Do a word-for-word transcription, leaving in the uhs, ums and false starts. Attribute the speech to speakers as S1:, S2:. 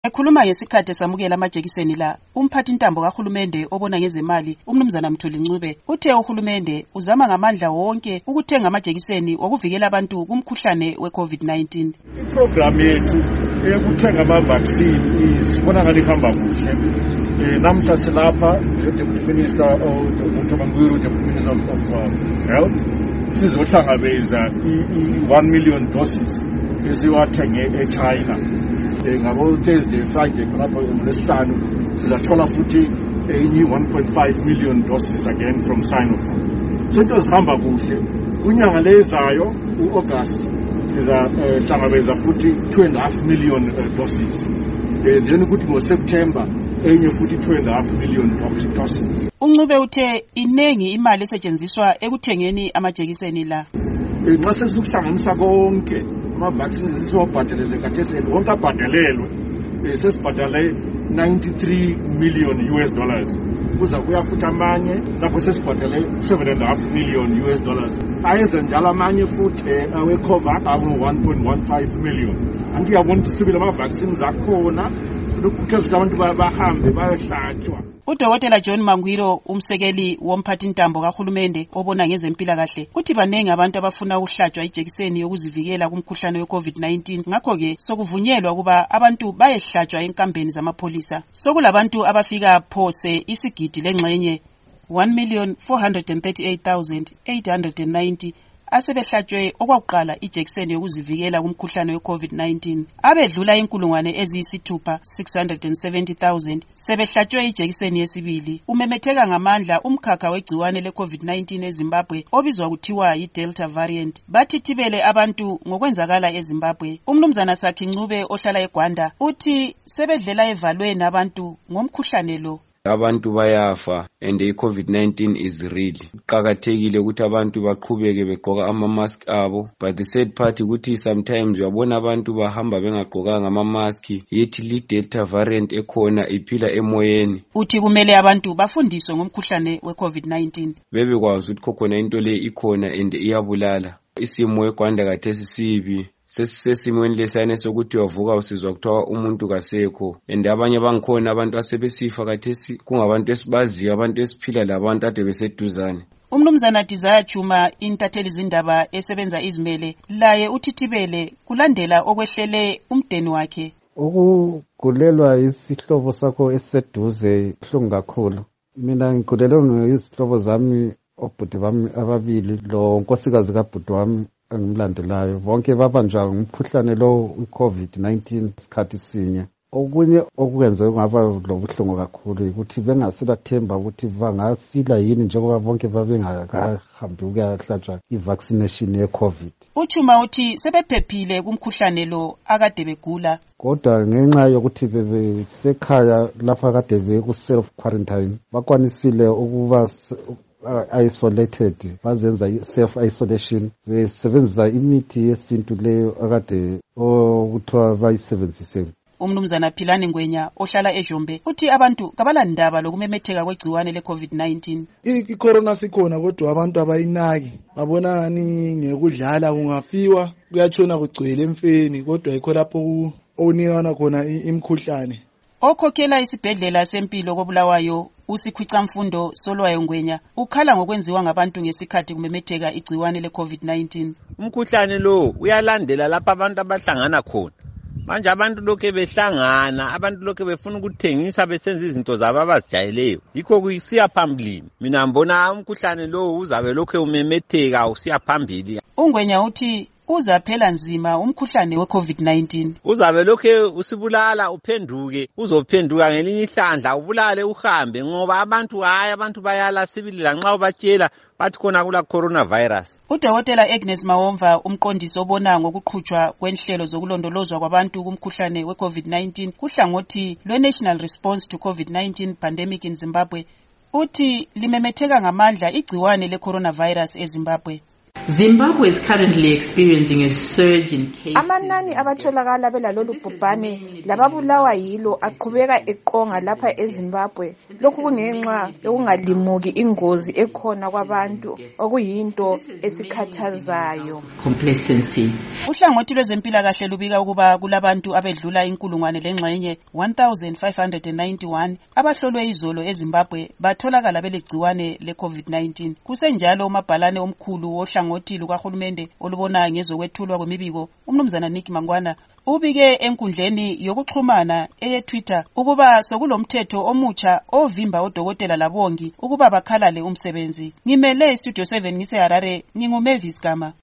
S1: Ekhuluma ngesikhathi samukela amajekiseni la, umphathi ntambo kahulumende obona ngezemali, umnumzana Mthuli Ncube, uthe uhulumende uzama ngamandla wonke ukuthenga amajekiseni okuvikela abantu kumkhuhlane we-COVID nineteen.
S2: Iprogram yethu eyokuthenga ama-vaccine isibona ngathi ihamba kuhle. Namhla silapha Deputy Minister Doctor Mangwiro, Deputy Minister of Health, sizohlangabeza i-one million doses esiwathenge eChina. Ngabo Thursday, Friday, ngapha ngolesihlanu sizathola futhi enye one point five million doses again from Sinopharm. So into zihamba kuhle. Kunyanga lezayo uAugust sizahlangabeza futhi two and a half million uh, doses. Then ukuthi ngoSeptember enye futhi two and a half million doses.
S1: Uncube uthe inengi imali esetshenziswa ekuthengeni amajekiseni la.
S2: Nxa sesikuhlanganisa konke ama-vaccines esiwabhadelele kathesi wonke abhadelelwe sesibhadale ninety-three million U S dollars. Kuza kuya futhi amanye lapho sesibhadale seven and a half million U S dollars. Ayenze njalo amanye futhi awe-COVAX awu one point one five million. Anti yabona ukuthi sibile ama-vaccines akhona sokukhuthaza ukuthi abantu bahambe bayohlatshwa.
S1: Udokotela John Mangwiro, umsekeli womphathi ntambo kahulumende obona ngezempilakahle, uthi banengi abantu abafuna ukuhlatshwa ijekiseni yokuzivikela kumkhuhlane we-COVID nineteen. Ngakho ke sokuvunyelwa kuba abantu bayehlatshwa enkambeni zamapholisa. Sokulabantu abafika phose isigidi lengxenye one million four hundred thirty-eight thousand eight hundred ninety asebehlatshwe okwakuqala ijekiseni yokuzivikela kumkhuhlane we-COVID nineteen. Abedlula inkulungwane eziyisithupha six hundred seventy thousand sebehlatshwe ijekiseni yesibili. Umemetheka ngamandla umkhakha wegciwane le-COVID nineteen eZimbabwe obizwa kuthiwa yi-Delta variant. Bathithibele abantu ngokwenzakala eZimbabwe. Umnumzana Sakhi Ncube ohlala eGwanda uthi sebedlela evalweni abantu ngomkhuhlane lo.
S3: Abantu bayafa and i-COVID nineteen is real. Kuqakathekile ukuthi abantu baqhubeke begqoka ama-mask abo, but the sad part ukuthi sometimes uyabona abantu bahamba bengagqokanga ama-mask, yethi li Delta variant ekhona iphila emoyeni.
S1: Uthi kumele abantu bafundiswe ngomkhuhlane we-COVID nineteen.
S3: Bebekwazi ukuthi khona into le ikhona and iyabulala. Isimo eGwanda kathesi sibi. Sesimweni lesane sokuthi wavuka usizwa kuthiwa umuntu kasekho, and abanye bangikhona abantu asebesifa kathesi kungabantu esibaziyo, abantu esiphila labantu ade beseduzane.
S1: Umnumzana Desire Chuma, intatheli zindaba esebenza izimele, laye uthithibele kulandela okwehlele umdeni wakhe.
S4: Ukugulelwa isihlobo sakho esiseduze buhlungu kakhulu. Mina ngigulelwe ngizihlobo zami, obhuti bami ababili lo nkosikazi kabhuti wami engimlandelayo, bonke babanjwa ngumkhuhlane lo i-COVID nineteen isikhathi sinye. Okunye okwenze ngaba lobuhlungu kakhulu ukuthi bengaselathemba ukuthi bangasila yini njengoba bonke babengakahambi ukuyahlatshwa i-vaccination ye-COVID.
S1: Uchuma uthi sebephephile kumkhuhlane lo akade begula,
S4: kodwa ngenxa yokuthi bebesekhaya lapha kade beku-self quarantine bakwanisile ukuba Uh, isolated, bazenza self isolation, besebenzisa imithi yesintu leyo akade okuthiwa bayisebenzise.
S1: Umnumzana Philani Ngwenya ohlala eJombe uthi abantu kabalandaba lokumemetheka kwegciwane le-COVID nineteen.
S5: I-corona sikhona kodwa abantu abayinaki, babona ngani ngekudlala kungafiwa kuyatshona kugcwele emfeni, kodwa yikho lapho okunikana khona imkhuhlane.
S1: Okhokhela isibhedlela sempilo koBulawayo uSikhwicamfundo Solwayo Ngwenya ukhala ngokwenziwa ngabantu ngesikhathi kumemetheka igciwane le-COVID nineteen.
S6: Umkhuhlane lo uyalandela lapha abantu abahlangana khona. Manje abantu lokho behlangana, abantu lokho befuna ukuthengisa besenza izinto zabo abazijayeleyo. Yikho kusiya phambili. Mina ngibona umkhuhlane lo uzabe lokho umemetheka usiya phambili.
S1: Ungwenya uthi uzaphela nzima umkhuhlane we-COVID nineteen.
S6: Uzabe lokhe usibulala uphenduke, uzophenduka ngelinye ihlandla ubulale uhambe ngoba abantu hayi abantu bayala sibili lanxa ubatshela bathi khona kula coronavirus.
S1: Udokotela Agnes Mawomva, umqondisi obona ngokuqhutshwa kwenhlelo zokulondolozwa kwabantu kumkhuhlane we-COVID nineteen kuhlangothi lwe-National Response to COVID nineteen Pandemic in Zimbabwe, uthi limemetheka ngamandla igciwane le-coronavirus eZimbabwe.
S7: Zimbabwe is currently experiencing a surge in cases.
S8: Amanani abatholakala belalolu bhubhane lababulawa yilo aqhubeka eqonga lapha eZimbabwe. Lokhu kungenxa yokungalimuki ingozi ekhona kwabantu okuyinto esikhathazayo.
S7: Complacency.
S1: Uhlangothi lwezempilakahle lubika ukuba kulabantu abedlula inkulungwane lengxenye one thousand five hundred ninety-one abahlolwe izolo eZimbabwe batholakala belegciwane le-COVID nineteen. Kusenjalo umabhalane omkhulu wohlangothi lukahulumende olubona ngezokwethulwa kwemibiko umnumzana Nick Mangwana ubike enkundleni yokuxhumana eye-Twitter ukuba sokulomthetho omutsha ovimba odokotela labongi ukuba bakhalale umsebenzi. Ngimele iStudio seven ngise Harare, nginguMavis Gama.